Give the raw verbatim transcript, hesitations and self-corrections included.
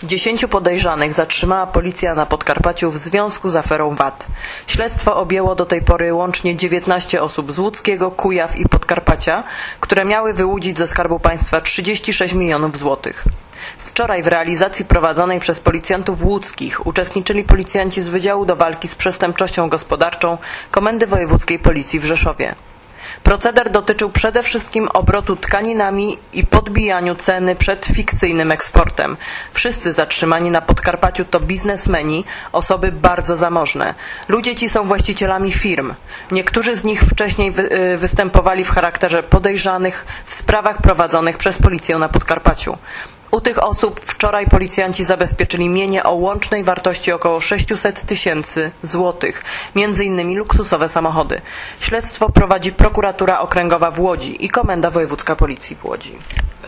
Dziesięciu podejrzanych zatrzymała policja na Podkarpaciu w związku z aferą V A T. Śledztwo objęło do tej pory łącznie dziewiętnaście osób z Łódzkiego, Kujaw i Podkarpacia, które miały wyłudzić ze Skarbu Państwa trzydzieści sześć milionów złotych. Wczoraj w realizacji prowadzonej przez policjantów łódzkich uczestniczyli policjanci z Wydziału do Walki z Przestępczością Gospodarczą Komendy Wojewódzkiej Policji w Rzeszowie. Proceder dotyczył przede wszystkim obrotu tkaninami i podbijaniu ceny przed fikcyjnym eksportem. Wszyscy zatrzymani na Podkarpaciu to biznesmeni, osoby bardzo zamożne. Ludzie ci są właścicielami firm. Niektórzy z nich wcześniej wy występowali w charakterze podejrzanych w sprawach prowadzonych przez policję na Podkarpaciu. U tych osób wczoraj policjanci zabezpieczyli mienie o łącznej wartości około sześćset tysięcy złotych, między innymi luksusowe samochody. Śledztwo prowadzi prokuratura okręgowa w Łodzi i Komenda Wojewódzka Policji w Łodzi.